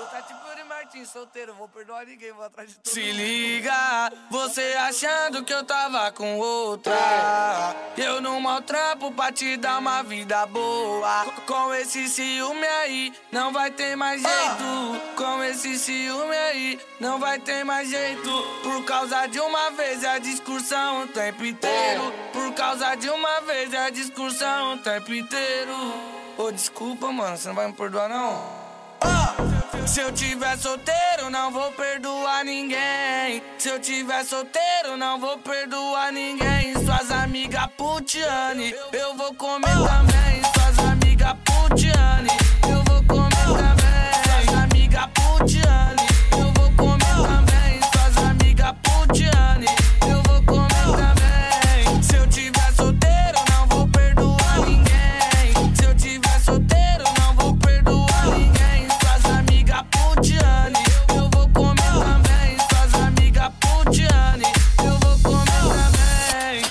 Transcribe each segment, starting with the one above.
tá tipo Yuri Martins, solteiro, vou perdoar ninguém, vou atrás de todo Se mundo. liga, você achando que eu tava com outra. Eu não maltrapo pra te dar uma vida boa. Com esse ciúme aí, não vai ter mais jeito. Com esse ciúme aí, não vai ter mais jeito. Por causa de uma vez é a discussão o tempo inteiro. Por causa de uma vez é a discussão o tempo inteiro. Ô, desculpa, mano, você não vai me perdoar, não? Se eu tiver solteiro, não vou perdoar ninguém. Se eu tiver solteiro, não vou perdoar ninguém. Suas amigas putiane, eu vou comer também. Suas amigas putiane, eu vou comer também. Suas amigas putiane, eu vou comer também. Suas amigas putiane, eu vou comer também. Se eu tiver solteiro, não vou perdoar ninguém. Se eu tiver solteiro, não vou perdoar ninguém. Suas amigas putiane, eu vou comer também. Suas amigas putiane, eu vou comer também.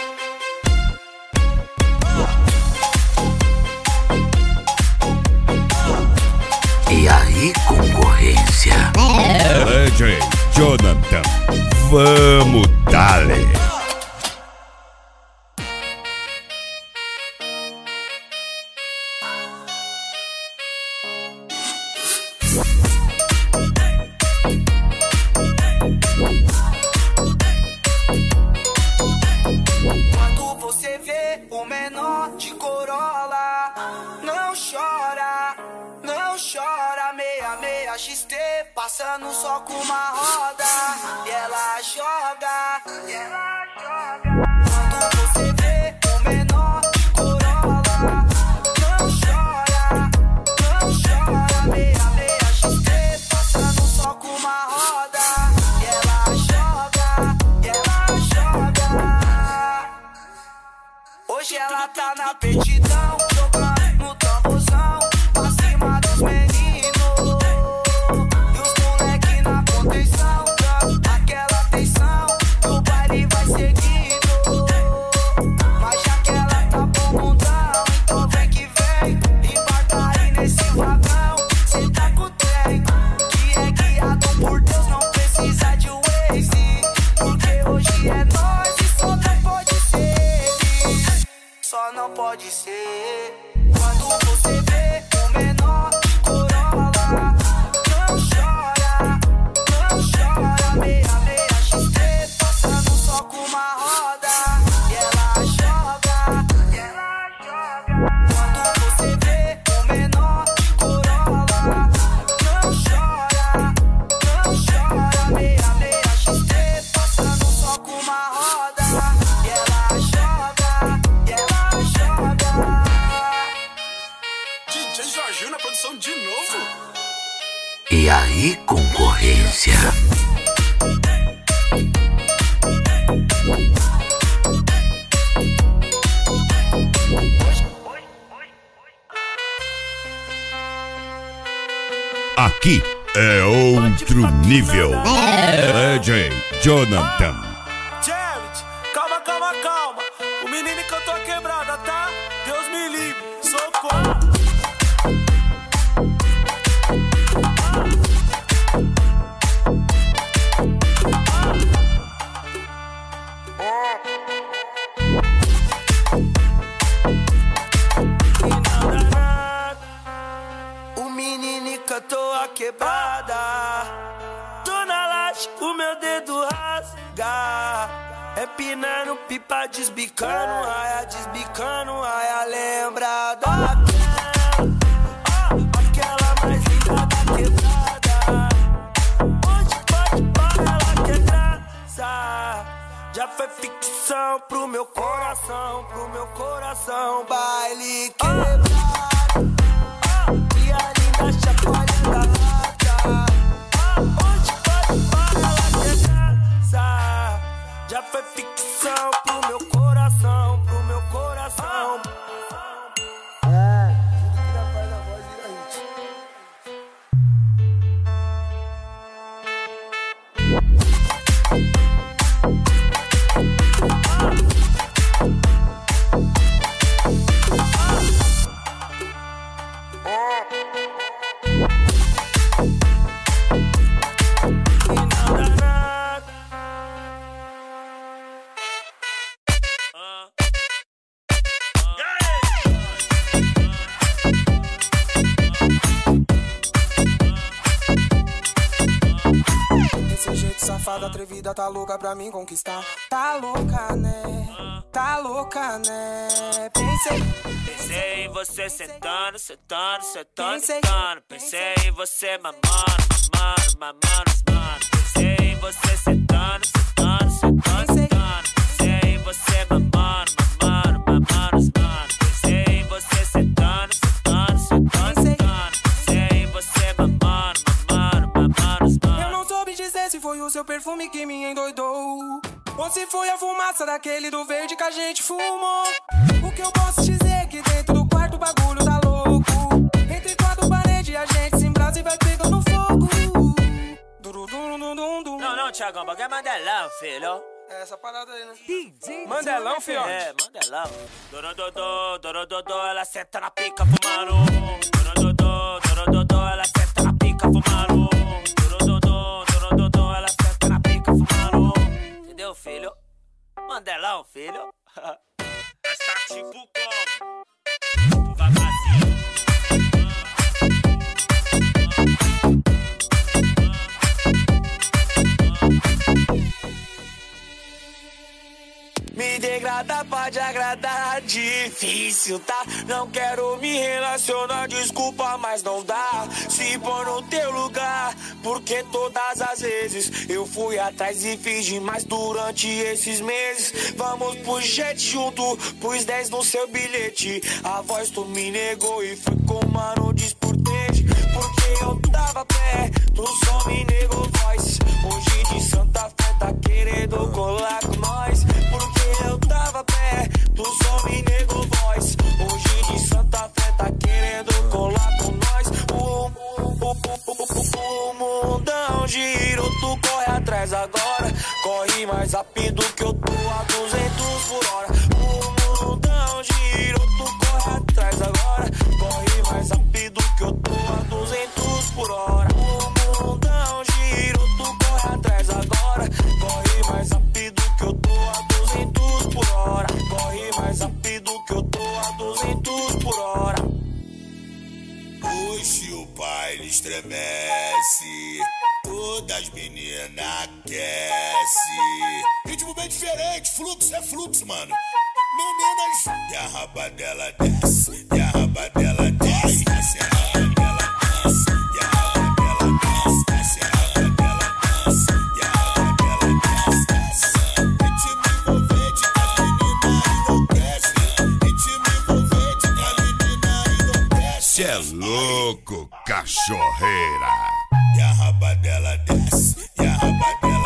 E aí, concorrência? DJ Jonathan, vamos dale. Quando você vê o menor de Corolla, não chora, não chora. 66 XT, passando só com uma roda. E ela joga, e ela joga. Quando você vê o menor de Corolla, não chora, não chora. 66 XT, passando só com uma roda. E ela joga, e ela joga. Hoje ela tá na petidão, jogando no tamborzão, pra cima dos meninos. E os moleque na contenção, dando aquela atenção, e o baile vai seguindo. Mas já que ela tá bom mundão, então vem que vem, embarca aí nesse vagão, cê tá com o trem, que é guiado por Deus, não precisa de Waze, porque hoje é nós e só não pode ser. Só não pode ser. Quando você vê o menor de Corolla, não chora, não chora. 66 XT, passando só com uma roda. E ela joga, e ela joga. Quando você vê o menor de Corolla, não chora, não chora. 66 XT, passando só com uma roda. E ela joga, e ela joga. DJ Jorginho na produção de novo. E aí, concorrência? Aqui é outro nível. DJ Jonathan. Jared, calma, calma, calma. O menino cantou a quebrada, tá? Deus me livre, socorro. O menino cantou a quebrada. Tô na laje, o meu dedo rasga. Empinando pipa, desbicando raia, lembra daquela, aquela mais linda da quebrada. Onde pode parar, ela quer graça. Já foi ficção pro meu coração, baile quebrado. E a linda chacoalhando a lata. Onde pode parar, ela quer graça. Já foi ficção pro meu coração, tudo que dá paz na voz vira hit. atrevida, tá louca pra me conquistar. Tá louca, né? Tá louca, né? Pensei em você sentando, sentando, sentando, Pensei. sentando. Pensei em você mamando, mamando, mamando, mamando. Pensei em você sentando, sentando, sentando, sentando. Pensei em você mamando, mamando, mamando, mamando. Pensei em você sentando, sentando, sentando, sentando. Pensei em você mamando, mamando, mamando, mamando. Eu não soube dizer se foi o seu perfume que me endoidou ou se foi a fumaça daquele do verde que a gente fumou. O que eu posso dizer é que dentro do quarto o bagulho tá louco. Entre quatro paredes a gente se embrasa e vai pegando fogo. Não, Thiagão, o bagulho é Mandelão, filho. É essa parada aí, né? Mandelão, fiote? É, Mandelão. Dorododô, ela senta na pica fumando. Dorododô, ela senta na pica fumando. Dorododô, ela senta na pica fumando. Entendeu, filho? Mandelão, filho. Mas tá tipo como? Tipo vagazinho. Me degrada pra te agradar, difícil, tá? Não quero me relacionar, desculpa, mas não dá. Se pôr no teu lugar, porque todas as vezes eu fui atrás e fiz demais durante esses meses. Vamos pro jet junto, pus 10 no seu bilhete. A voz tu me negou e fui com o mano desportete. Porque eu tava pé, tu só me negou voz. Hoje de Santa Fé tá querendo colar com nós. Porque eu tava pé, tu só me negou voz. Hoje de Santa Fé tá querendo colar com nós. O mundão girou, tu corre atrás agora. Corre mais rápido que eu tô a 200 por hora. O mundão girou, tu corre atrás agora. Corre mais rápido que eu tô a 200 por hora. O mundão girou, tu corre atrás agora. Corre mais rápido que eu tô a 200 por hora. Corre mais rápido que eu tô a 200 por hora. Hoje o baile estremece, todas as meninas aquecem. Ritmo bem diferente, fluxo é fluxo, mano. Meninas, e a raba dela desce, e a raba dela desce, desce a raba dela desce, e a raba dela desce, desce a raba dela desce, e a raba dela desce, desce. Ritmo envolvente que a menina enlouquece, ritmo envolvente que a menina enlouquece. Cê é louco, cachorreira. E a raba dela desce, e a raba dela